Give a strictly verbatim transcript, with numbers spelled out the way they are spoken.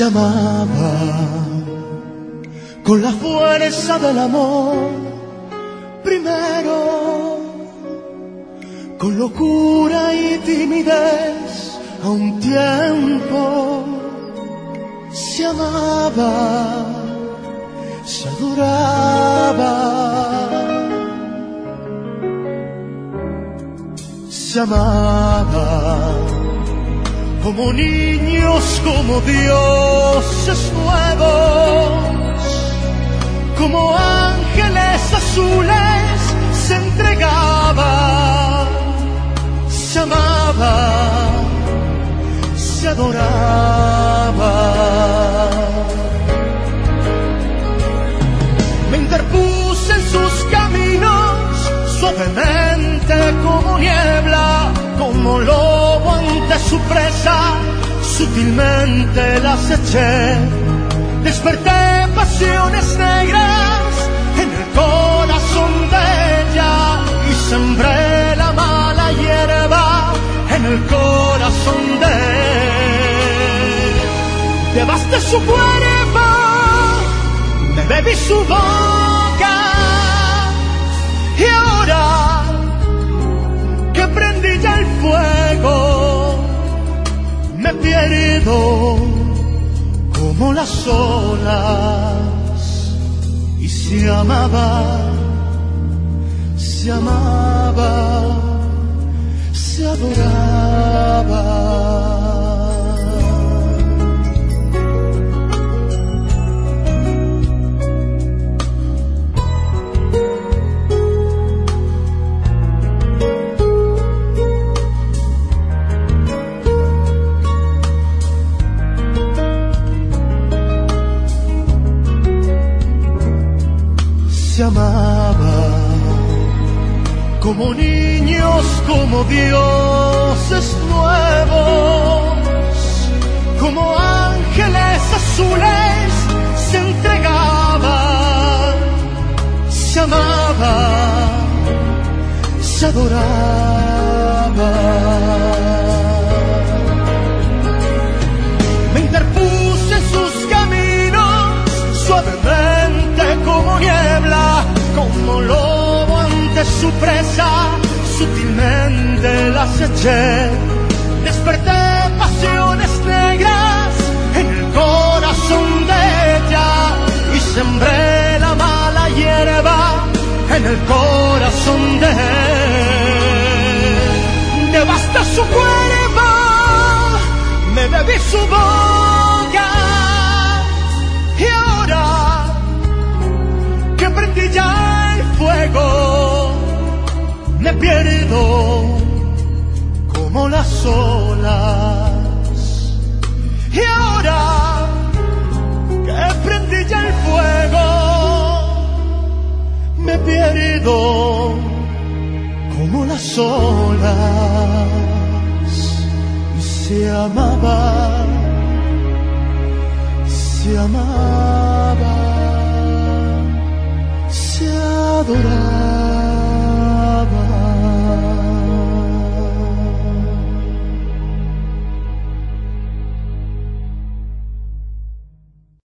se amaba con la fuerza del amor, primero con locura y timidez a un tiempo. Se amaba, se adoraba, se amaba como niños, como dioses nuevos, como ángeles azules se entregaba, se amaba, se adoraba. Me interpuse en sus caminos suavemente como niebla, como lobo ante su presa, sutilmente la aceché. Desperté pasiones negras en el corazón de ella y sembré la mala hierba en el corazón de él. Devaste su cuerpo, me bebí su boca y ahora que prendí ya el fuego me pierdo como las olas. Y se amaba, se amaba, se adoraba. Se amaba como niños, como dioses nuevos, como ángeles azules se entregaban, se amaba, se adoraba. Me interpuse en sus caminos suavemente como niebla, como lobo ante su presa, sutilmente la aceché. Desperté pasiones negras en el corazón de ella y sembré la mala hierba en el corazón de él. Devasté su cuerpo, me bebí su boca y ahora que prendí ya el fuego me pierdo como las olas. Y ahora que prendí ya el fuego me pierdo como las olas. Y se amaba, se amaba, se adoraba.